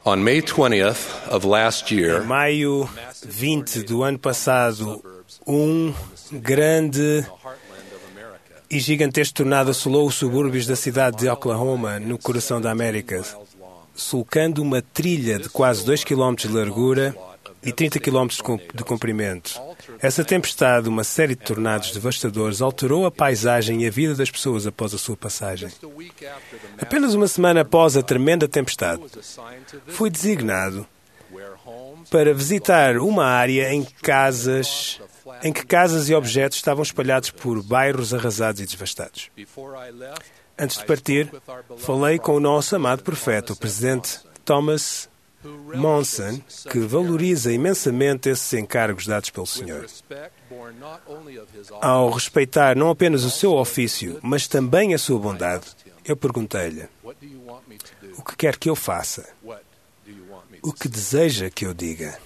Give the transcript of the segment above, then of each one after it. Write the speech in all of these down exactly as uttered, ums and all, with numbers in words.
On May twentieth of last Em year, maio vinte do ano passado, um grande e gigantesco tornado assolou os subúrbios da cidade de Oklahoma, no coração da América, sulcando uma trilha de quase dois quilómetros de largura e trinta quilómetros de comprimento. Essa tempestade, uma série de tornados devastadores, alterou a paisagem e a vida das pessoas após a sua passagem. Apenas uma semana após a tremenda tempestade, fui designado para visitar uma área em casas, em que casas e objetos estavam espalhados por bairros arrasados e devastados. Antes de partir, falei com o nosso amado profeta, o presidente Thomas Monson, que valoriza imensamente esses encargos dados pelo Senhor. Ao respeitar não apenas o seu ofício, mas também a sua bondade, eu perguntei-lhe: o que quer que eu faça? O que deseja que eu diga?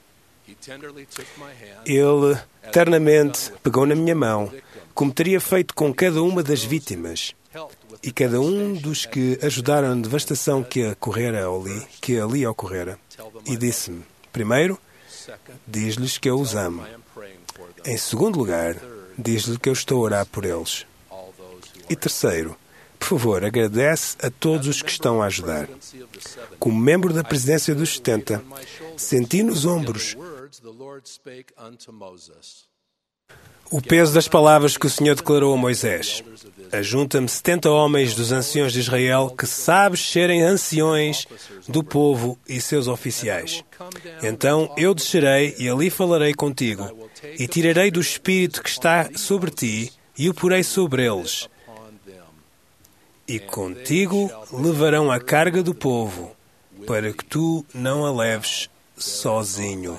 Ele ternamente pegou na minha mão, como teria feito com cada uma das vítimas e cada um dos que ajudaram na devastação que, ocorrera ali, que ali ocorrera, e disse-me: primeiro, diz-lhes que eu os amo. Em segundo lugar, diz-lhes que eu estou a orar por eles. E terceiro, por favor, agradece a todos os que estão a ajudar. Como membro da presidência dos setenta, senti nos ombros o peso das palavras que o Senhor declarou a Moisés: ajunta-me setenta homens dos anciões de Israel que sabes serem anciões do povo e seus oficiais. Então eu descerei e ali falarei contigo, e tirarei do Espírito que está sobre ti e o porei sobre eles. E contigo levarão a carga do povo, para que tu não a leves sozinho.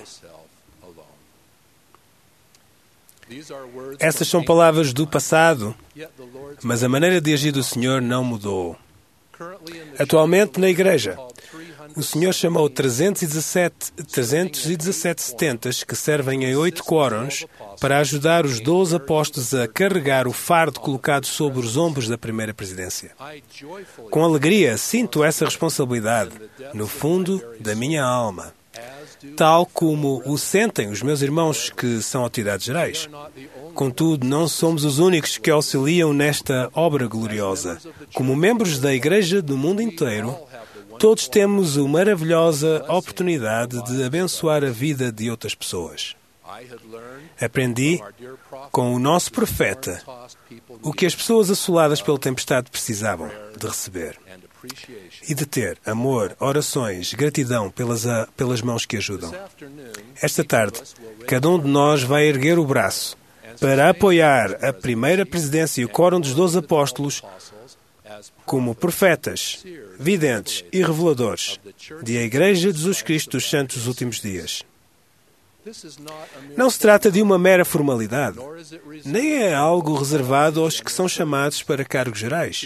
Essas são palavras do passado, mas a maneira de agir do Senhor não mudou. Atualmente, na Igreja, o Senhor chamou trezentos e dezassete setentas que servem em oito quórums para ajudar os doze apóstolos a carregar o fardo colocado sobre os ombros da primeira presidência. Com alegria, sinto essa responsabilidade no fundo da minha alma, tal como o sentem os meus irmãos que são autoridades gerais. Contudo, não somos os únicos que auxiliam nesta obra gloriosa. Como membros da Igreja do mundo inteiro, todos temos a maravilhosa oportunidade de abençoar a vida de outras pessoas. Aprendi com o nosso profeta o que as pessoas assoladas pela tempestade precisavam de receber e de ter amor, orações, gratidão pelas, a, pelas mãos que ajudam. Esta tarde, cada um de nós vai erguer o braço para apoiar a primeira presidência e o quórum dos doze apóstolos como profetas, videntes e reveladores da Igreja de Jesus Cristo dos Santos dos Últimos Dias. Não se trata de uma mera formalidade, nem é algo reservado aos que são chamados para cargos gerais.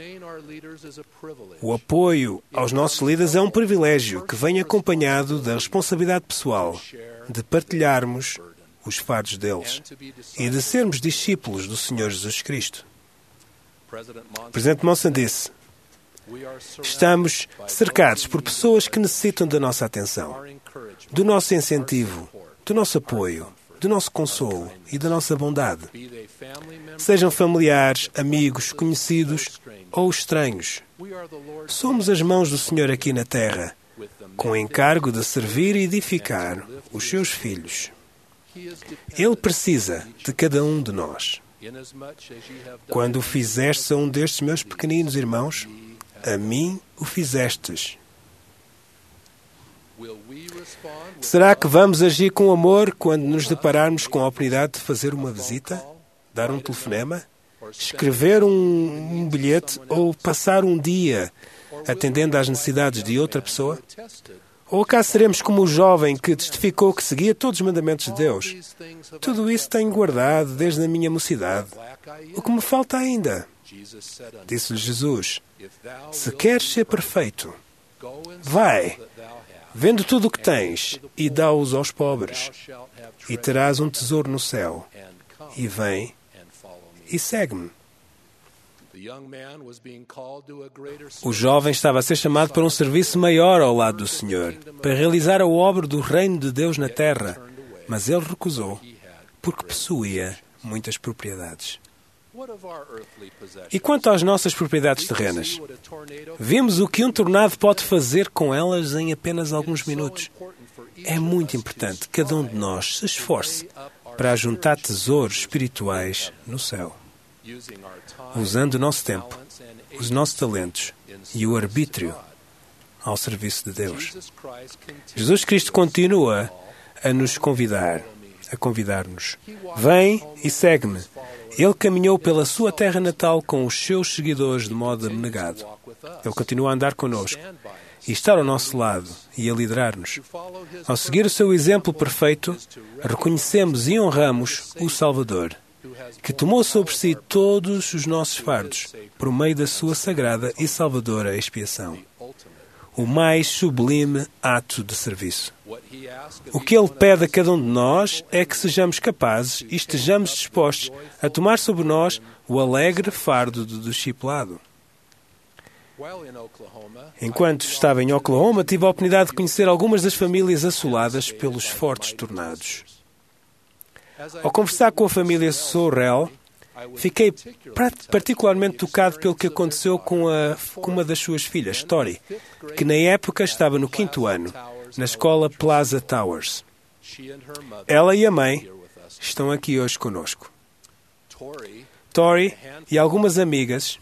O apoio aos nossos líderes é um privilégio que vem acompanhado da responsabilidade pessoal de partilharmos os fardos deles e de sermos discípulos do Senhor Jesus Cristo. O presidente Monson disse: estamos cercados por pessoas que necessitam da nossa atenção, do nosso incentivo, do nosso apoio, do nosso consolo e da nossa bondade. Sejam familiares, amigos, conhecidos ou estranhos. Somos as mãos do Senhor aqui na terra, com o encargo de servir e edificar os seus filhos. Ele precisa de cada um de nós. Quando o fizeste a um destes meus pequeninos irmãos, a mim o fizestes. Será que vamos agir com amor quando nos depararmos com a oportunidade de fazer uma visita, dar um telefonema, escrever um, um bilhete ou passar um dia atendendo às necessidades de outra pessoa? Ou acaso seremos como o jovem que testificou que seguia todos os mandamentos de Deus? Tudo isso tenho guardado desde a minha mocidade. O que me falta ainda? Disse-lhe Jesus: se queres ser perfeito, vai, vende tudo o que tens e dá-os aos pobres, e terás um tesouro no céu. E vem e segue-me. O jovem estava a ser chamado para um serviço maior ao lado do Senhor, para realizar a obra do reino de Deus na terra, mas ele recusou, porque possuía muitas propriedades. E quanto às nossas propriedades terrenas? Vimos o que um tornado pode fazer com elas em apenas alguns minutos. É muito importante que cada um de nós se esforce para ajuntar tesouros espirituais no céu, usando o nosso tempo, os nossos talentos e o arbítrio ao serviço de Deus. Jesus Cristo continua a nos convidar, a convidar-nos. Vem e segue-me. Ele caminhou pela sua terra natal com os seus seguidores de modo abnegado. Ele continua a andar connosco e estar ao nosso lado e a liderar-nos. Ao seguir o seu exemplo perfeito, reconhecemos e honramos o Salvador, que tomou sobre si todos os nossos fardos por meio da sua sagrada e salvadora expiação. O mais sublime ato de serviço. O que Ele pede a cada um de nós é que sejamos capazes e estejamos dispostos a tomar sobre nós o alegre fardo do discipulado. Enquanto estava em Oklahoma, tive a oportunidade de conhecer algumas das famílias assoladas pelos fortes tornados. Ao conversar com a família Sorrell, fiquei particularmente tocado pelo que aconteceu com, a, com uma das suas filhas, Tori, que na época estava no quinto ano, na escola Plaza Towers. Ela e a mãe estão aqui hoje conosco. Tori e algumas amigas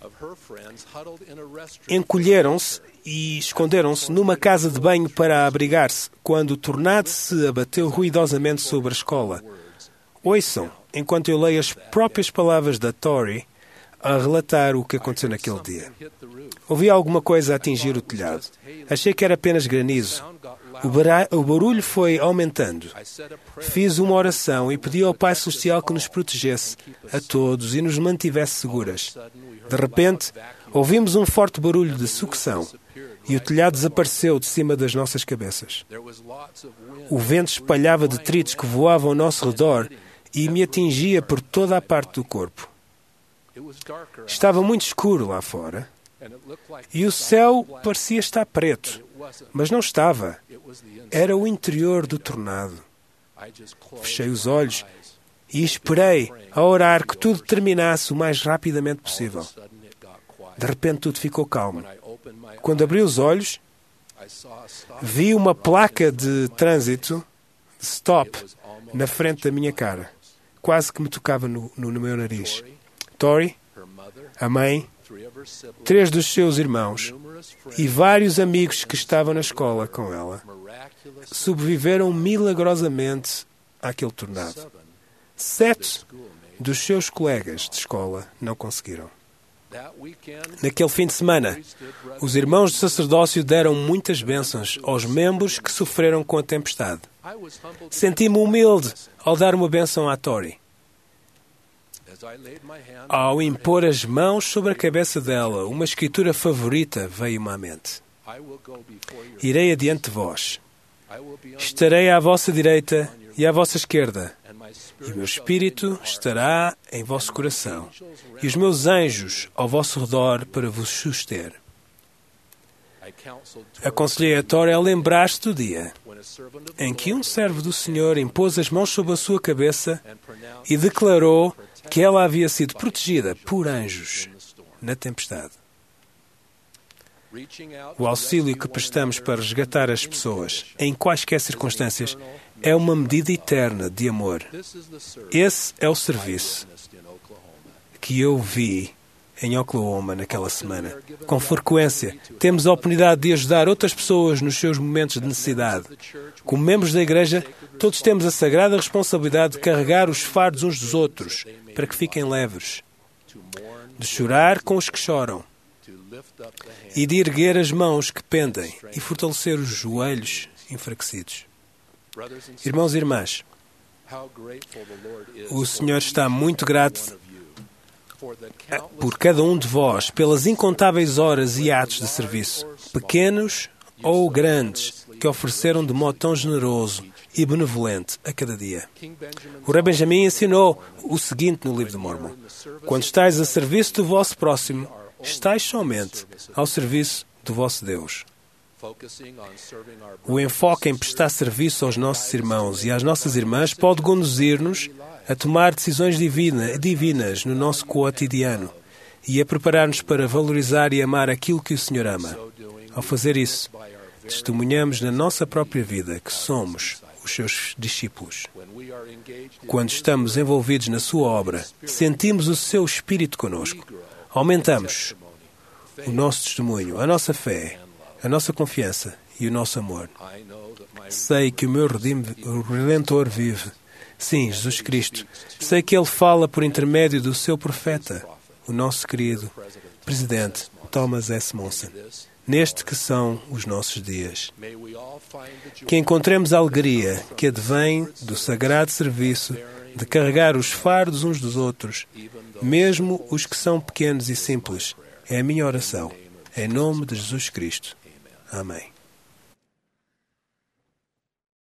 encolheram-se e esconderam-se numa casa de banho para abrigar-se quando o tornado se abateu ruidosamente sobre a escola. Ouçam, enquanto eu leio as próprias palavras da Tori a relatar o que aconteceu naquele dia. Ouvi alguma coisa atingir o telhado. Achei que era apenas granizo. O, bará- o barulho foi aumentando. Fiz uma oração e pedi ao Pai Celestial que nos protegesse a todos e nos mantivesse seguras. De repente, ouvimos um forte barulho de sucção e o telhado desapareceu de cima das nossas cabeças. O vento espalhava detritos que voavam ao nosso redor e me atingia por toda a parte do corpo. Estava muito escuro lá fora e o céu parecia estar preto, mas não estava. Era o interior do tornado. Fechei os olhos e esperei a orar que tudo terminasse o mais rapidamente possível. De repente tudo ficou calmo. Quando abri os olhos, vi uma placa de trânsito, de stop, na frente da minha cara. Quase que me tocava no, no, no meu nariz. Tori, a mãe, três dos seus irmãos e vários amigos que estavam na escola com ela sobreviveram milagrosamente àquele tornado. Sete dos seus colegas de escola não conseguiram. Naquele fim de semana, os irmãos do sacerdócio deram muitas bênçãos aos membros que sofreram com a tempestade. Senti-me humilde ao dar uma bênção à Tori. Ao impor as mãos sobre a cabeça dela, uma escritura favorita veio-me à mente. Irei adiante de vós. Estarei à vossa direita e à vossa esquerda, e o meu espírito estará em vosso coração, e os meus anjos ao vosso redor para vos suster. Aconselhei a Tori a lembrar-se do dia em que um servo do Senhor impôs as mãos sobre a sua cabeça e declarou que ela havia sido protegida por anjos na tempestade. O auxílio que prestamos para resgatar as pessoas, em quaisquer circunstâncias, é uma medida eterna de amor. Esse é o serviço que eu vi em Oklahoma naquela semana. Com frequência, temos a oportunidade de ajudar outras pessoas nos seus momentos de necessidade. Como membros da Igreja, todos temos a sagrada responsabilidade de carregar os fardos uns dos outros, para que fiquem leves, de chorar com os que choram, e de erguer as mãos que pendem e fortalecer os joelhos enfraquecidos. Irmãos e irmãs, o Senhor está muito grato por cada um de vós, pelas incontáveis horas e atos de serviço, pequenos ou grandes, que ofereceram de modo tão generoso e benevolente a cada dia. O Rei Benjamin ensinou o seguinte no livro de Mormon: quando estáis a serviço do vosso próximo, estáis somente ao serviço do vosso Deus. O enfoque em prestar serviço aos nossos irmãos e às nossas irmãs pode conduzir-nos a tomar decisões divina, divinas no nosso cotidiano e a preparar-nos para valorizar e amar aquilo que o Senhor ama. Ao fazer isso, testemunhamos na nossa própria vida que somos os seus discípulos. Quando estamos envolvidos na sua obra, sentimos o seu Espírito conosco. Aumentamos o nosso testemunho, a nossa fé, a nossa confiança e o nosso amor. Sei que o meu Redentor vive. Sim, Jesus Cristo. Sei que Ele fala por intermédio do seu profeta, o nosso querido Presidente Thomas S. Monson, neste que são os nossos dias. Que encontremos a alegria que advém do sagrado serviço de carregar os fardos uns dos outros, mesmo os que são pequenos e simples. É a minha oração. Em nome de Jesus Cristo. Amém.